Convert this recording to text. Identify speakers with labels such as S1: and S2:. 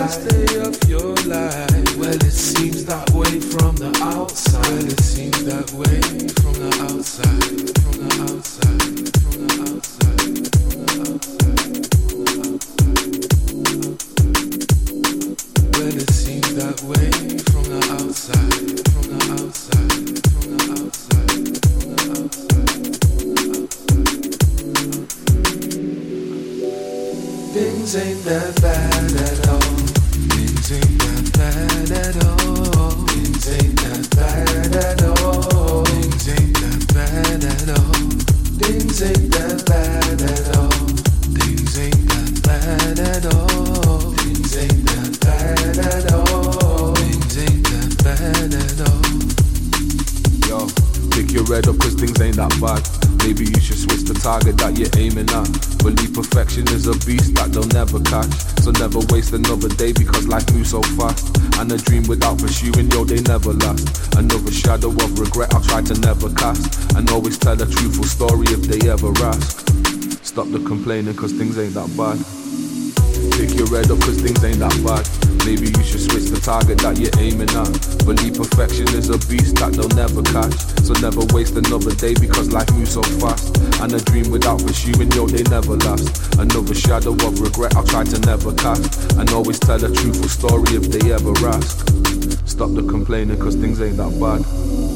S1: Mainstay of your life. Well, it seems that way from the outside. Well, it seems that way from the outside. From the outside. From the outside. From the outside. Well, it seems that way from the outside. From the outside. From the outside. From the outside. Things ain't that bad at all. Things ain't that bad at all. Things ain't that bad at all. Things ain't that bad at all. Things ain't that bad at all. Things ain't that bad at all. Things ain't that bad at all. Things ain't that bad at all.
S2: Yo, pick your head up cause things ain't that bad. Maybe you should switch the target that you're aiming at. Believe perfection is a beast that they'll never catch. So never waste another day because life moves so fast. And a dream without pursuing, yo, they never last. Another shadow of regret I'll try to never cast. And always tell a truthful story if they ever ask. Stop the complaining cause things ain't that bad. Pick your head up cause things ain't that bad. Maybe you should switch the target that you're aiming at. Believe perfection is a beast that they'll never catch. So never waste another day because life moves so fast. And a dream without pursuing, yo, they never last. Another shadow of regret I'll try to never cast. And always tell a truthful story if they ever ask. Stop the complaining cause things ain't that bad.